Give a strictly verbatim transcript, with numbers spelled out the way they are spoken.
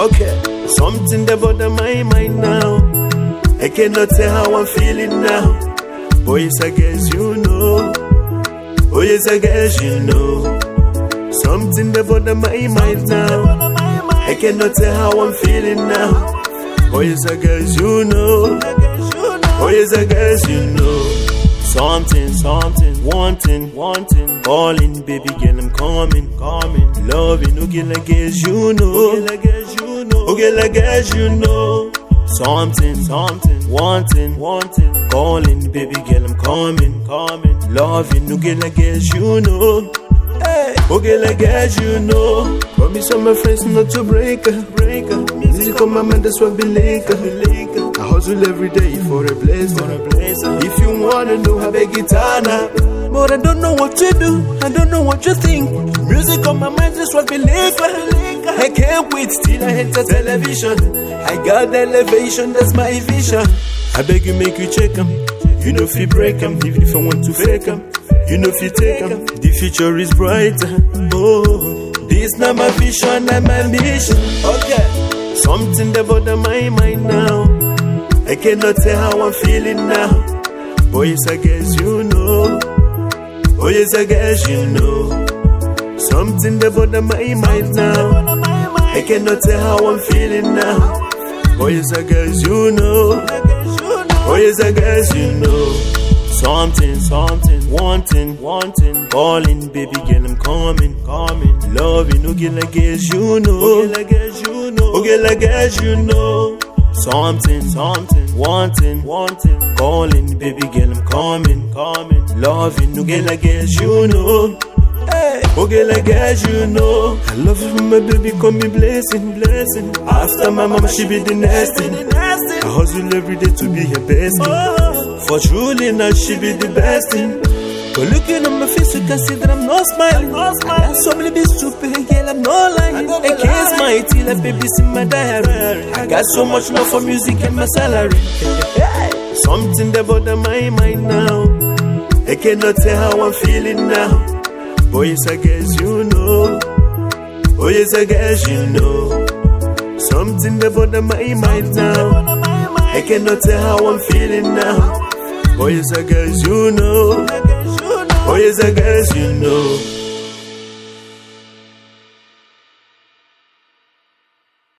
Okay, something that bother my mind now. I cannot tell how I'm feeling now. Boys, I guess you know. Oh yes, I guess you know. Something that bother my mind now. I cannot tell how I'm feeling now. Oh yes, I guess you know. Oh yes, I guess you know. Something, something, wanting, wanting, calling, baby girl, I'm coming, coming, loving, okay, I guess you know, okay, I guess you know, okay, I guess you know. Something, something, wanting, wanting, calling, baby girl, I'm coming, coming, loving, okay, I guess you know. Hey, okay, I guess you know. Promise all my friends not to break her, break her. Music on my mind, that's what be like her. I hustle every day for a blazer, for a blazer. If you wanna know, I beg guitar now. But I don't know what to do, I don't know what you think. Music on my mind, that's what be like her. I can't wait till I enter television. I got the elevation, that's my vision. I beg you, make you check them. You know if you break them, even if I want to fake them. You know if you take them, the future is brighter. Oh, this not my vision, not my mission. Okay, something that bother my mind now. I cannot tell how I'm feeling now. Boys, I guess you know. Oh yes, I guess you know. Something that bother my mind now. I cannot tell how I'm feeling now. Oh yes, I guess you know. Oh yes, I guess you know. Something, something, wanting, wanting, calling, baby girl, I'm coming, coming, loving, okay, I guess you know, okay, I guess you know, okay, I guess you know. Something, something, wanting, wanting, calling, baby girl, I'm coming, coming, loving, okay, I guess you know. Hey, okay, I guess you know. I love you, my baby, call me blessing, blessing. After my mama, she be the next thing. I hustle every day to be her best thing. For truly now, she be the best thing. But looking at my face, you can see that I'm not smiling. I got so many bills to pay, girl, I'm not lying. I can't smile till I baby's in my diary. I got so much love for music and my salary. Something that bother my mind now. I cannot tell how I'm feeling now. Boys, I guess you know. Oh yes, I guess you know. Something that bother my mind now. I cannot tell how I'm feeling now. Oh yes, I guess you know. Oh yes, I guess you know.